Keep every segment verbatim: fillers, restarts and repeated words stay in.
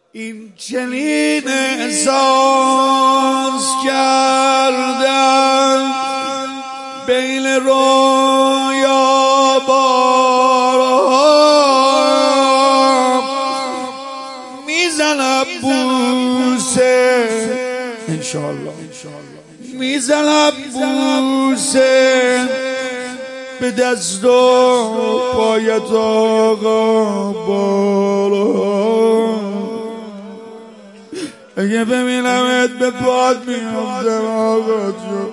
این چنین احساس کردن بین رویا بارها میزنم بوسه انشاءالله میزنم بوسه به دست و پایت آقا بارها اگه ببینمت به پاد میافتم آقا جو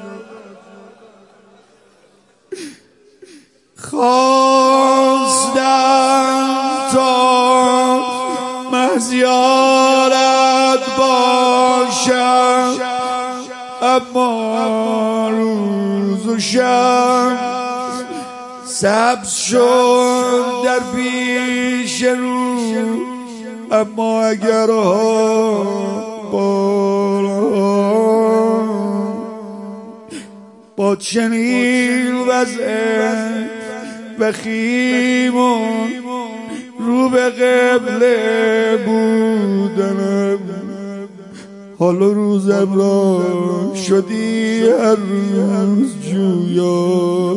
خواستم تا مهزیارت باشم اما روز و شب سبز شد در پیش رو اما اگر با چنین وضع وخیمون رو به قبله بودنم حالا روزم را شدی هر روز جویا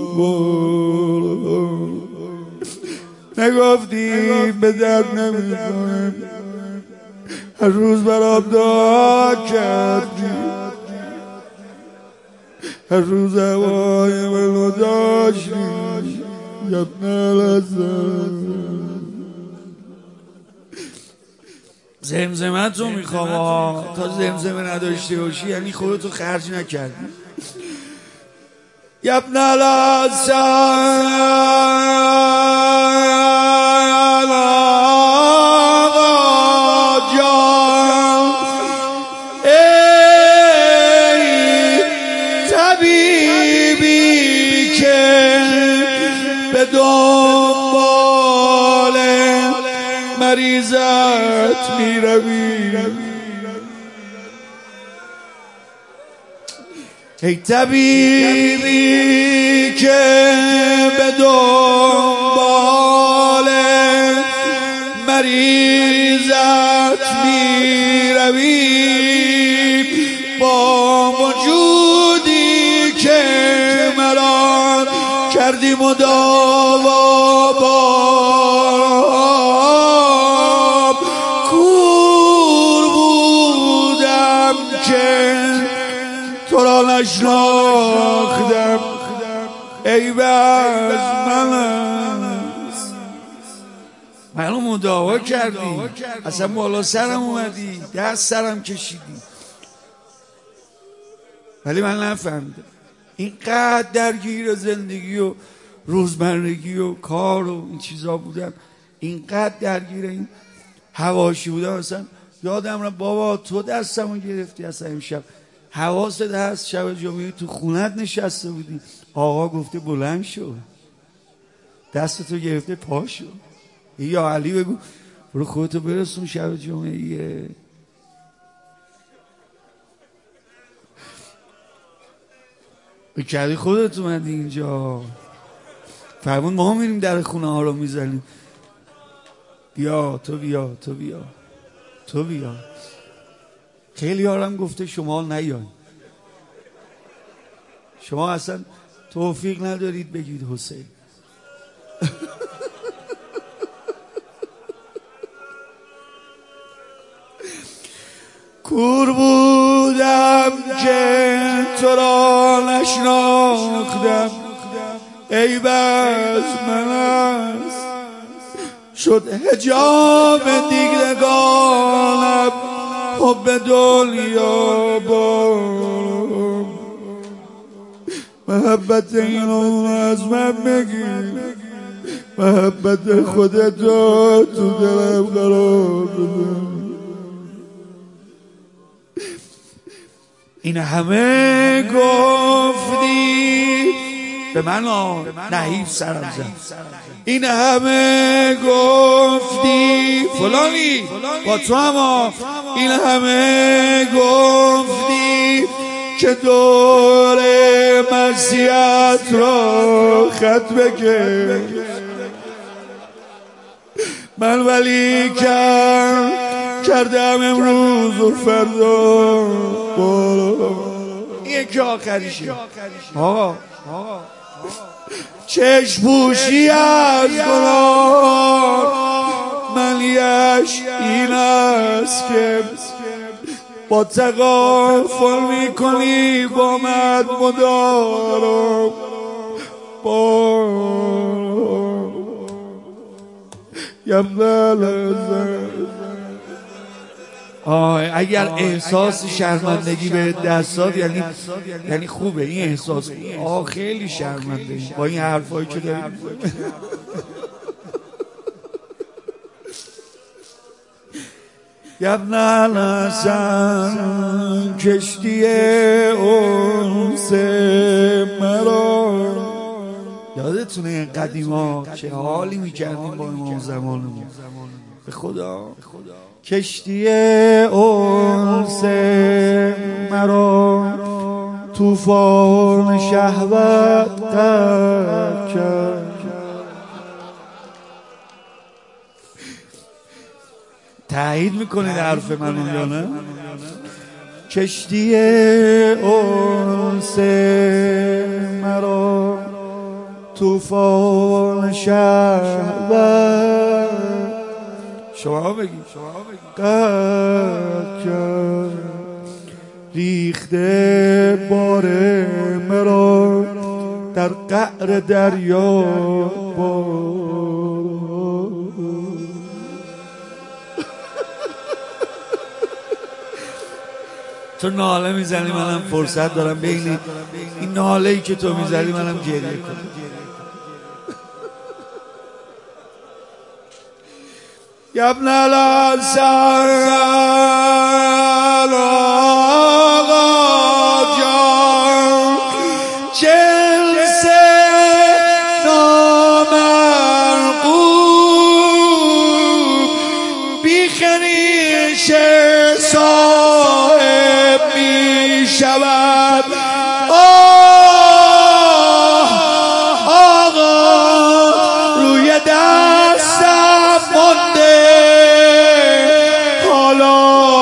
نگفتی به درد نمیخورم هر روز برام دعا کردی هر روز هوای منو داشتی یبن لذت زمزمت رو میخوام تا زمزمه نداشته باشی یعنی خودتو خرج نکردی یبن دنبال مریضت میروی ای طبیبی که به دنبال مریضت میروی با وجودی که مرا کردی مداوا باب کور بودم که تو را نشناختم ای بز من است منو مداوا کردی اصلا بالا سرم اومدی دست سرم کشیدی ولی من نفهمیدم اینقدر درگیر زندگی و روزمرگی و کار و این چیزا بودم اینقدر درگیر این حواشی بودم اصلا یادم را بابا تو دستمو گرفتی اصلا امشب حواست هست شب جمعه تو خونت نشسته بودی آقا گفته بلند شو دستتو گرفته پا شو یا علی بگو برو خودتو برسون شب جمعه بکردی خودت اومدی اینجا فرمون ما میریم در خونه ها رو میزنیم بیا تو بیا تو بیا تو بیا خیلی هارم گفته شما نیاین شما اصلا توفیق ندارید بگید حسین کور بودم که تو را نشناختم ای بز من است شد حجاب دیگرگانم حب دنیا با محبت اینو از من بگیر محبت خودت رو تو دلم قرار بده این همه گفتی به من نحیف سرم زد این همه گفتی فلانی با تو هم این همه گفتی که دور مسیحت را خط بکش من ولی کم کردم امروز و فردا این که آخریشه. آقا چشم پوشی از گناه منیش این است که با تغافل میکنی با مد مدارم با آه اگر احساس شرمندگی به دست داد یعنی یعنی خوبه این احساس. آه خیلی شرمنده با این حرفایی که داری. یبن الحسن کشتی انس مرا یادتونه این قدیما چه حالی میکردیم با امام زمانمون به خدا. کشتی انس مرا طوفان شهوت غرق کرد. تایید میکنید حرف منو یا نه؟ کشتی انس مرا طوفان شهوت شما بگید غرق کرد. ریخته بار مرا در قعر دریا تو ناله میزنی منم فرصت دارم بین این ناله ای که تو میزنی منم گریه کنم. یبن الحسن آقا جان جنس نامرغوب بیخریش صاحب می شود. آه آقا روی دستم مانده حالا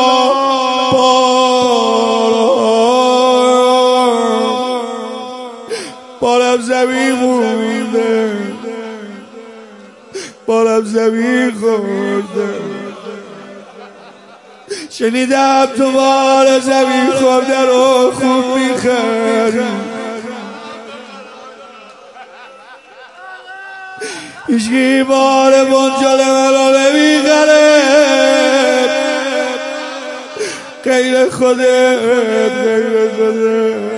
بارم زمین مونده بارم زمین خورده. شنیدم تو بار زمین خورده رو خوب میخری هیچگی بار بنجال من رو نمیخره غیر خودت غیر خودت.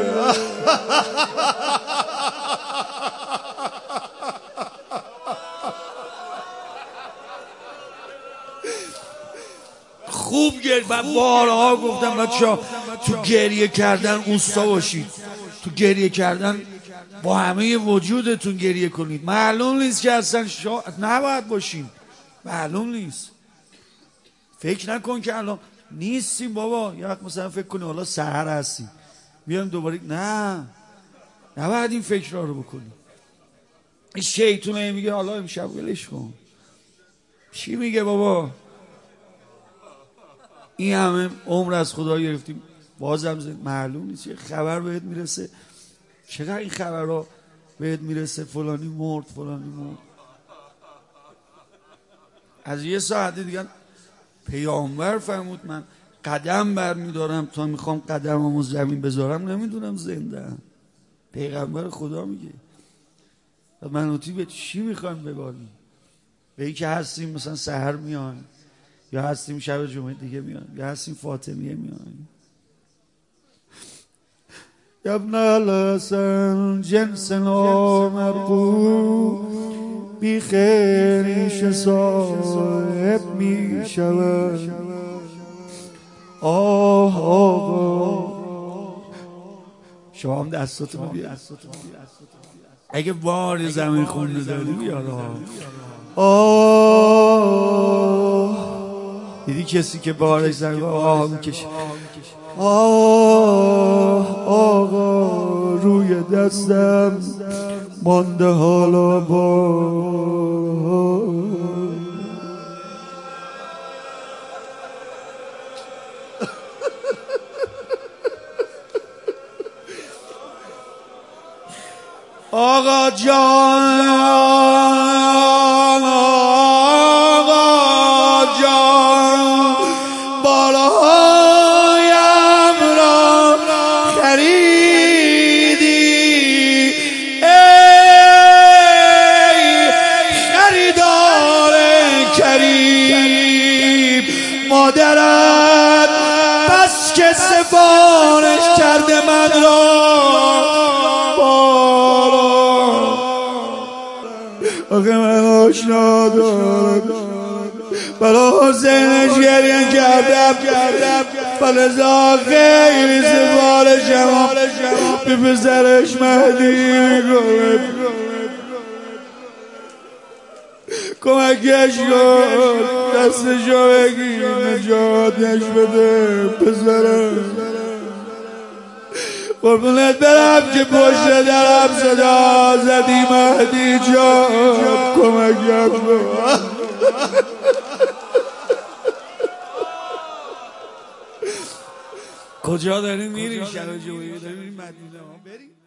خوب گریه. من بارها گفتم بچه‌ها تو گریه کردن اوستا باشید. تو گریه کردن با همه وجودتون گریه کنید. معلوم نیست که اصلا شا... نباید باشین. معلوم نیست. فکر نکن که الان نیستیم بابا. یا وقت مثلا فکر کنی حالا سحر هستیم بیایم دوباره. نه نباید این فکرها رو بکنی. این شیطونه میگه حالا امشب ولش کن. چی میگه بابا؟ این همه عمر از خدا گرفتیم بازم زد. معلوم نیست یه خبر بهت میرسه. چقدر این خبرها بهت میرسه فلانی مرد فلانی مرد. از یه ساعت دیگه پیامبر فرمود من قدم برمیدارم تا میخوام قدممو زمین بذارم نمیدونم زنده ام. پیغمبر خدا میگه منوتی به چی میخوایم بباریم؟ به این که هستیم مثلا سحر میان یا هستیم شب جمعه دیگه میان یا هستیم فاطمیه میان. یبن الحسن جنس نامرغوب بی خیریش صاحب می شود. آه آقا شما هم دستاتو ببین اگه بار زمین خونده داری بیار. آه دیدی کسی که بارش زمین آه میکشه. آه آقا روی دستم مانده حالا با آقا جان آقا جان بالایم را خریدی ای خریدار کریم مادرت بس که سفارش کرده من را آخه من آشنا دارم برا حسینش گریه کردم فلزا خیلی سفارشم به پسرش مهدی میکنه کمکش کن دستشو بگیر نجاتش بده پسرم قربونت برم که پشت درم صدا زدی مهدی جان کمکم کن کجا داریم میریم شب جمعه داریم میریم مدینه بریم